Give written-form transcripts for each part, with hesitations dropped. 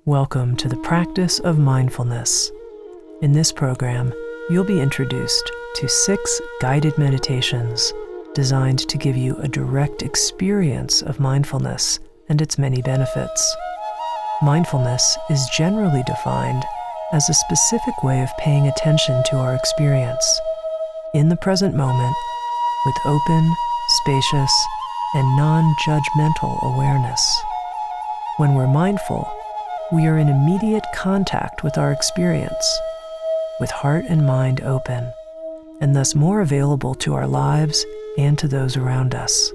Welcome to the practice of mindfulness. In this program, you'll be introduced to 6 guided meditations designed to give you a direct experience of mindfulness and its many benefits. Mindfulness is generally defined as a specific way of paying attention to our experience in the present moment with open, spacious, and non-judgmental awareness. When we're mindful, we are in immediate contact with our experience, with heart and mind open, and thus more available to our lives and to those around us.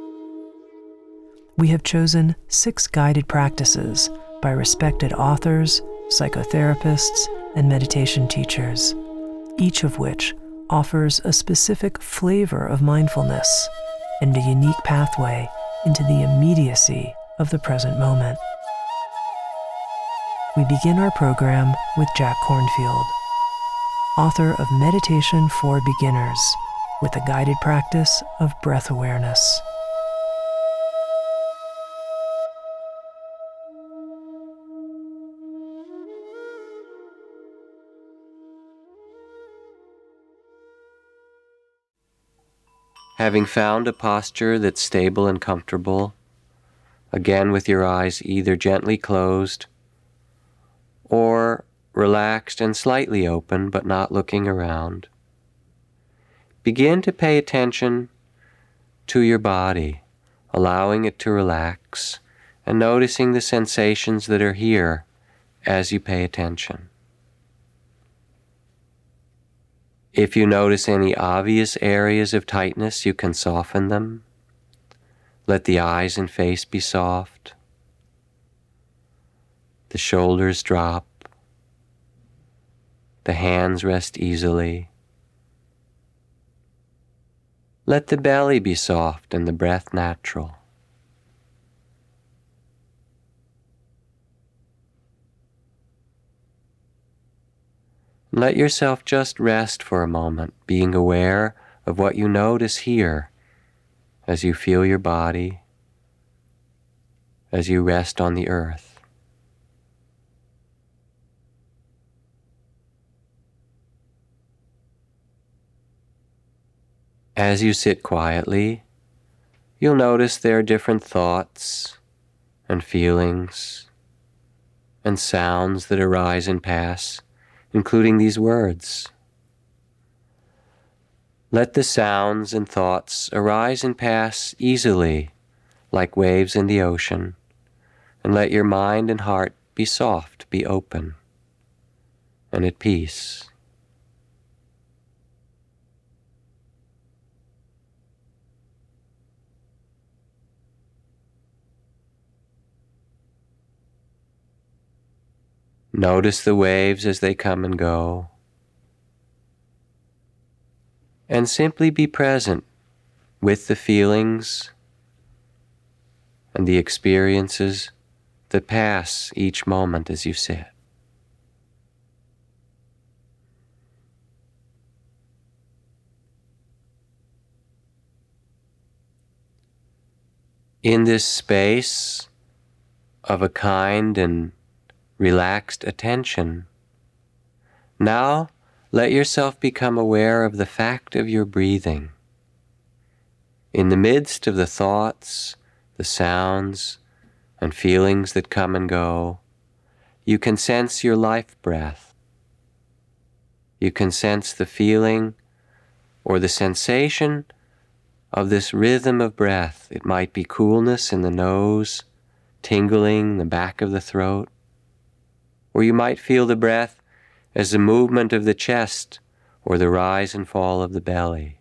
We have chosen 6 guided practices by respected authors, psychotherapists, and meditation teachers, each of which offers a specific flavor of mindfulness and a unique pathway into the immediacy of the present moment. We begin our program with Jack Kornfield, author of Meditation for Beginners, with a guided practice of breath awareness. Having found a posture that's stable and comfortable, again with your eyes either gently closed or relaxed and slightly open but not looking around, begin to pay attention to your body, allowing it to relax and noticing the sensations that are here as you pay attention. If you notice any obvious areas of tightness, you can soften them. Let the eyes and face be soft. The shoulders drop. The hands rest easily. Let the belly be soft and the breath natural. Let yourself just rest for a moment, being aware of what you notice here as you feel your body, as you rest on the earth. As you sit quietly, you'll notice there are different thoughts and feelings and sounds that arise and pass, including these words. Let the sounds and thoughts arise and pass easily, like waves in the ocean, and let your mind and heart be soft, be open, and at peace. Notice the waves as they come and go, and simply be present with the feelings and the experiences that pass each moment as you sit. In this space of a kind and relaxed attention, now let yourself become aware of the fact of your breathing. In the midst of the thoughts, the sounds, and feelings that come and go, you can sense your life breath. You can sense the feeling or the sensation of this rhythm of breath. It might be coolness in the nose, tingling in the back of the throat, or you might feel the breath as the movement of the chest or the rise and fall of the belly.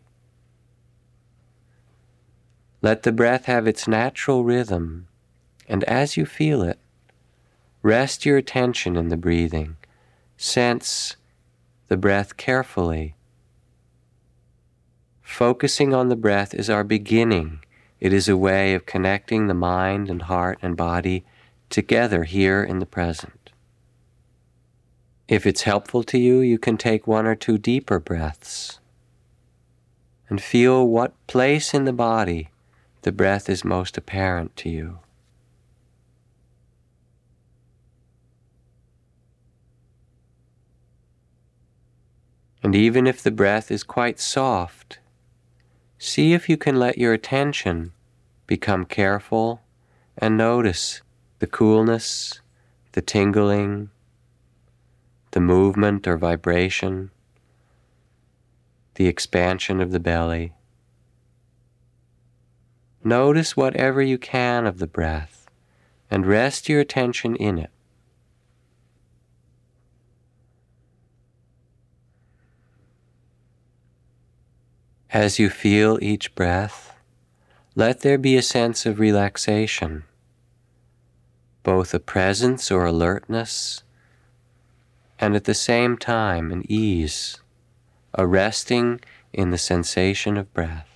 Let the breath have its natural rhythm, and as you feel it, rest your attention in the breathing. Sense the breath carefully. Focusing on the breath is our beginning. It is a way of connecting the mind and heart and body together here in the present. If it's helpful to you, you can take 1 or 2 deeper breaths and feel what place in the body the breath is most apparent to you. And even if the breath is quite soft, see if you can let your attention become careful and notice the coolness, the tingling, the movement or vibration, the expansion of the belly. Notice whatever you can of the breath and rest your attention in it. As you feel each breath, let there be a sense of relaxation, both a presence or alertness, and at the same time an ease, a resting in the sensation of breath.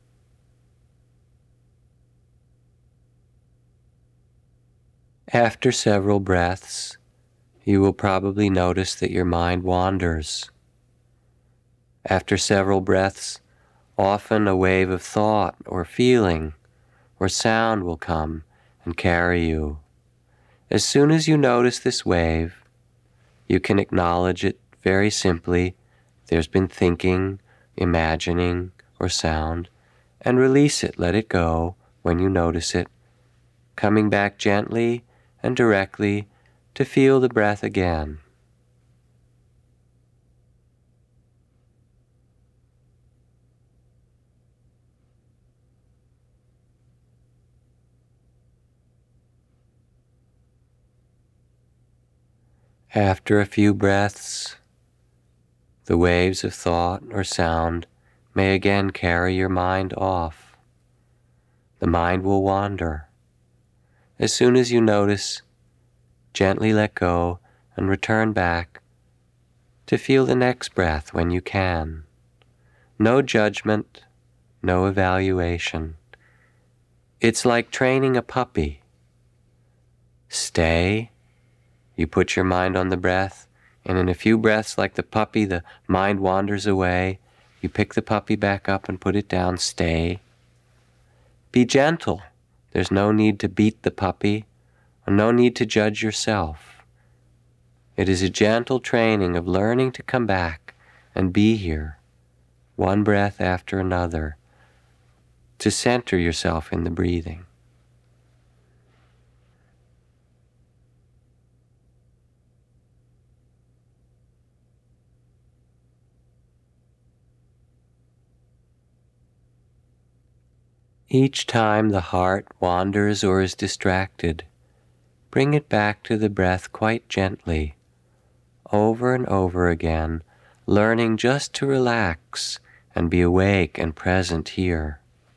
After several breaths, you will probably notice that your mind wanders. After several breaths, often a wave of thought or feeling or sound will come and carry you. As soon as you notice this wave, you can acknowledge it very simply. There's been thinking, imagining, or sound, and release it, let it go when you notice it, coming back gently and directly to feel the breath again. After a few breaths, the waves of thought or sound may again carry your mind off. The mind will wander. As soon as you notice, gently let go and return back to feel the next breath when you can. No judgment, no evaluation. It's like training a puppy. Stay. You put your mind on the breath, and in a few breaths, like the puppy, the mind wanders away. You pick the puppy back up and put it down. Stay. Be gentle. There's no need to beat the puppy, or no need to judge yourself. It is a gentle training of learning to come back and be here, one breath after another, to center yourself in the breathing. Each time the heart wanders or is distracted, bring it back to the breath quite gently, over and over again, learning just to relax and be awake and present here.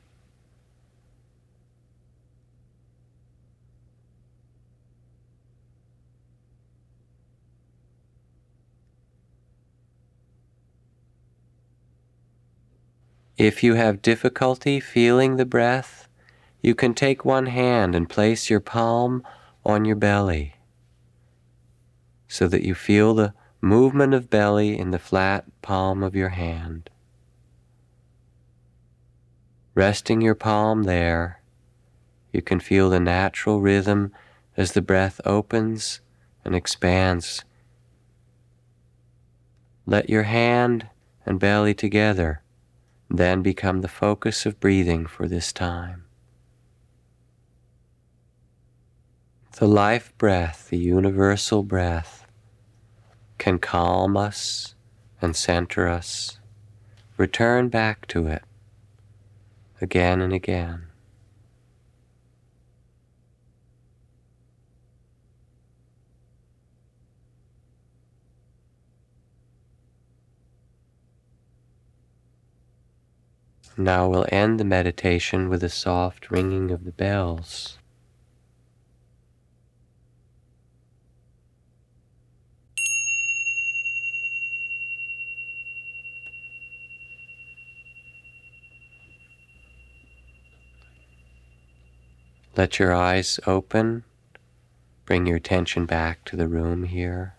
If you have difficulty feeling the breath, you can take one hand and place your palm on your belly so that you feel the movement of belly in the flat palm of your hand. Resting your palm there, you can feel the natural rhythm as the breath opens and expands. Let your hand and belly together then become the focus of breathing for this time. The life breath, the universal breath, can calm us and center us. Return back to it again and again. Now we'll end the meditation with a soft ringing of the bells. Let your eyes open. Bring your attention back to the room here.